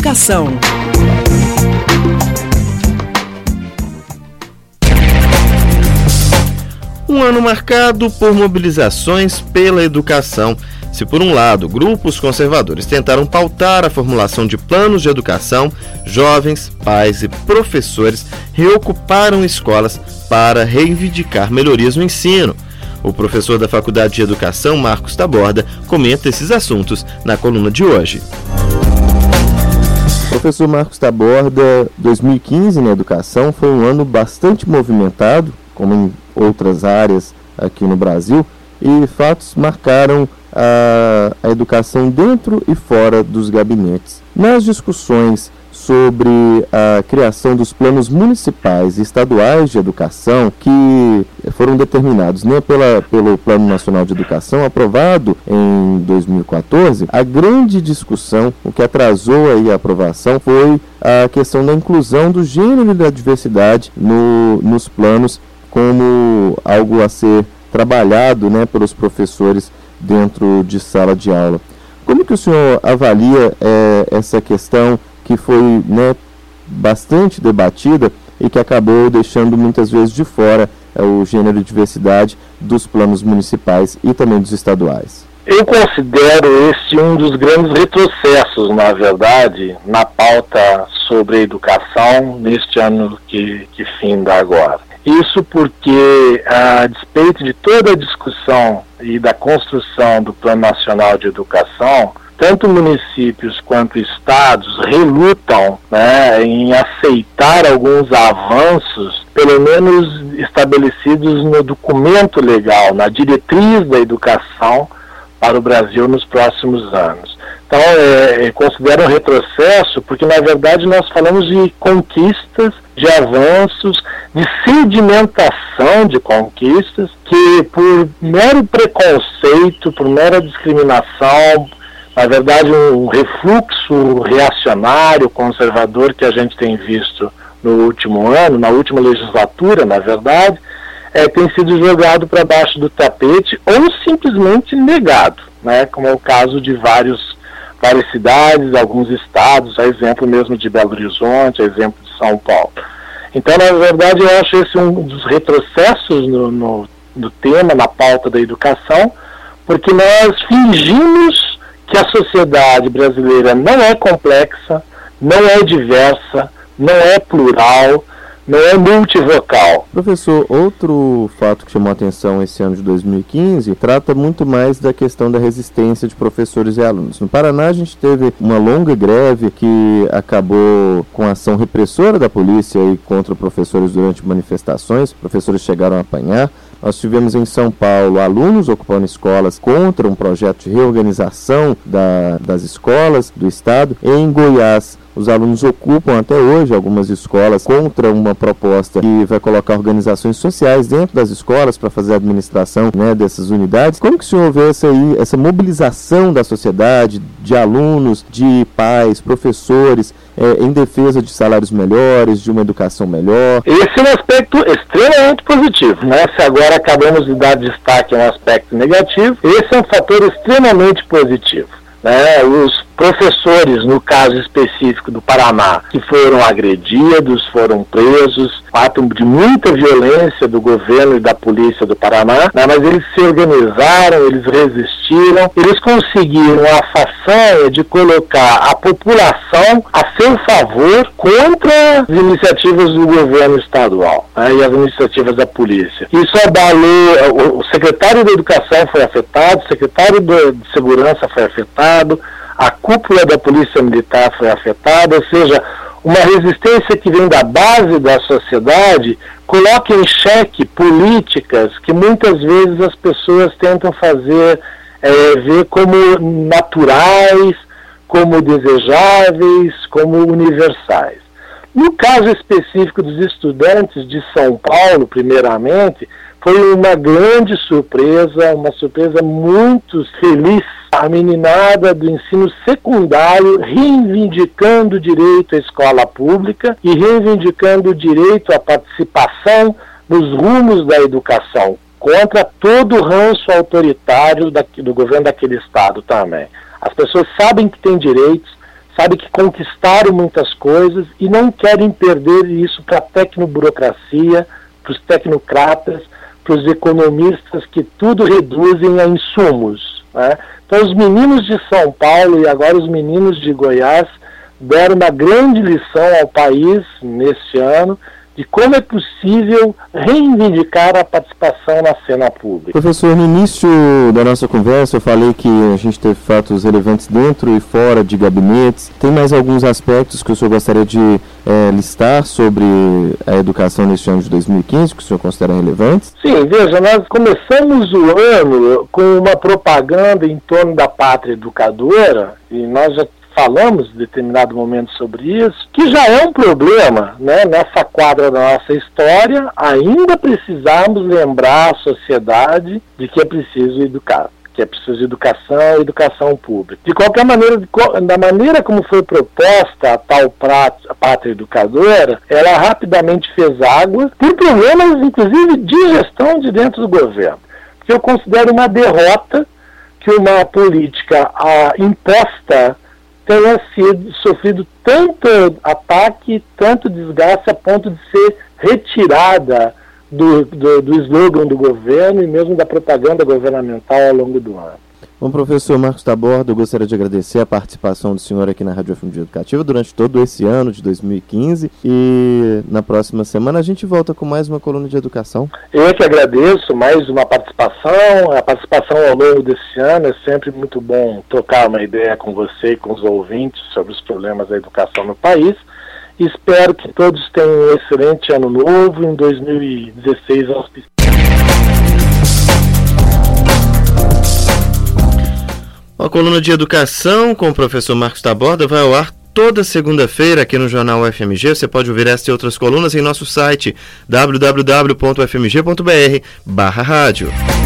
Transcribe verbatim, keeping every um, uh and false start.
Educação. Um ano marcado por mobilizações pela educação. Se por um lado, grupos conservadores tentaram pautar a formulação de planos de educação, jovens, pais e professores reocuparam escolas para reivindicar melhorias no ensino. O professor da Faculdade de Educação, Marcos Taborda, comenta esses assuntos na coluna de hoje. Professor Marcos Taborda, dois mil e quinze na educação foi um ano bastante movimentado, como em outras áreas aqui no Brasil, e fatos marcaram a, a educação dentro e fora dos gabinetes. Nas discussões sobre a criação dos planos municipais e estaduais de educação, que foram determinados né, pela, pelo Plano Nacional de Educação, aprovado em dois mil e quatorze, a grande discussão, o que atrasou aí a aprovação, foi a questão da inclusão do gênero e da diversidade no, nos planos, como algo a ser trabalhado né, pelos professores dentro de sala de aula. Como que o senhor avalia é, essa questão que foi né, bastante debatida e que acabou deixando muitas vezes de fora é, o gênero e diversidade dos planos municipais e também dos estaduais? Eu considero esse um dos grandes retrocessos, na verdade, na pauta sobre a educação neste ano que, que finda agora. Isso porque, a despeito de toda a discussão e da construção do Plano Nacional de Educação, tanto municípios quanto estados relutam né, em aceitar alguns avanços, pelo menos estabelecidos no documento legal, na diretriz da educação para o Brasil nos próximos anos. Então, é, eu considero um retrocesso porque, na verdade, nós falamos de conquistas, de avanços, de sedimentação de conquistas, que por mero preconceito, por mera discriminação, na verdade, um refluxo reacionário, conservador que a gente tem visto no último ano, na última legislatura, na verdade, é, tem sido jogado para baixo do tapete ou simplesmente negado, né, como é o caso de vários, várias cidades, alguns estados, a exemplo mesmo de Belo Horizonte, a exemplo de São Paulo. Então, na verdade, eu acho esse um dos retrocessos no, no, no tema, na pauta da educação, porque nós fingimos que a sociedade brasileira não é complexa, não é diversa, não é plural, não é multivocal. Professor, outro fato que chamou a atenção esse ano de dois mil e quinze trata muito mais da questão da resistência de professores e alunos. No Paraná, a gente teve uma longa greve que acabou com a ação repressora da polícia e contra professores durante manifestações. Professores chegaram a apanhar. Nós tivemos em São Paulo alunos ocupando escolas contra um projeto de reorganização da, das escolas do estado. Em Goiás, os alunos ocupam até hoje algumas escolas contra uma proposta que vai colocar organizações sociais dentro das escolas para fazer a administração né, dessas unidades. Como que o senhor vê essa, aí, essa mobilização da sociedade, de alunos, de pais, professores, é, em defesa de salários melhores, de uma educação melhor? Esse é um aspecto extremamente positivo, né? Se agora acabamos de dar destaque a um aspecto negativo, esse é um fator extremamente positivo. Né, os professores, no caso específico do Paraná, que foram agredidos, foram presos, fato de muita violência do governo e da polícia do Paraná, né, mas eles se organizaram, eles resistiram, eles conseguiram a façanha de colocar a população a seu favor contra as iniciativas do governo estadual né, e as iniciativas da polícia. Isso abalou, o secretário da Educação foi afetado, o secretário de Segurança foi afetado, a cúpula da Polícia Militar foi afetada, ou seja, uma resistência que vem da base da sociedade coloca em xeque políticas que muitas vezes as pessoas tentam fazer, é, ver como naturais, como desejáveis, como universais. No caso específico dos estudantes de São Paulo, primeiramente, foi uma grande surpresa, uma surpresa muito feliz. A meninada do ensino secundário reivindicando o direito à escola pública e reivindicando o direito à participação nos rumos da educação, contra todo o ranço autoritário da, do governo daquele estado também. As pessoas sabem que têm direitos, sabe que conquistaram muitas coisas e não querem perder isso para a tecnoburocracia, para os tecnocratas, para os economistas que tudo reduzem a insumos, né? Então os meninos de São Paulo e agora os meninos de Goiás deram uma grande lição ao país neste ano de como é possível reivindicar a participação na cena pública. Professor, no início da nossa conversa eu falei que a gente teve fatos relevantes dentro e fora de gabinetes. Tem mais alguns aspectos que o senhor gostaria de é, listar sobre a educação neste ano de dois mil e quinze, que o senhor considera relevantes? Sim, veja, nós começamos o ano com uma propaganda em torno da pátria educadora, e nós já falamos em determinado momento sobre isso, que já é um problema, né? Nessa quadra da nossa história, ainda precisamos lembrar a sociedade de que é preciso educar, que é preciso educação e educação pública. De qualquer maneira, da maneira como foi proposta a tal pátria educadora, ela rapidamente fez água, por problemas, inclusive, de gestão de dentro do governo. Que eu considero uma derrota que uma política a, imposta tenha sido, sofrido tanto ataque, tanto desgaste a ponto de ser retirada do, do, do slogan do governo e mesmo da propaganda governamental ao longo do ano. Bom, professor Marcos Taborda, eu gostaria de agradecer a participação do senhor aqui na Rádio F M G Educativa durante todo esse ano de dois mil e quinze, e na próxima semana a gente volta com mais uma coluna de educação. Eu que agradeço mais uma participação, a participação ao longo desse ano. É sempre muito bom trocar uma ideia com você e com os ouvintes sobre os problemas da educação no país. Espero que todos tenham um excelente ano novo em dois mil e dezesseis auspicioso. A coluna de educação com o professor Marcos Taborda vai ao ar toda segunda-feira aqui no Jornal F M G. Você pode ouvir esta e outras colunas em nosso site w w w ponto f m g ponto b r barra rádio.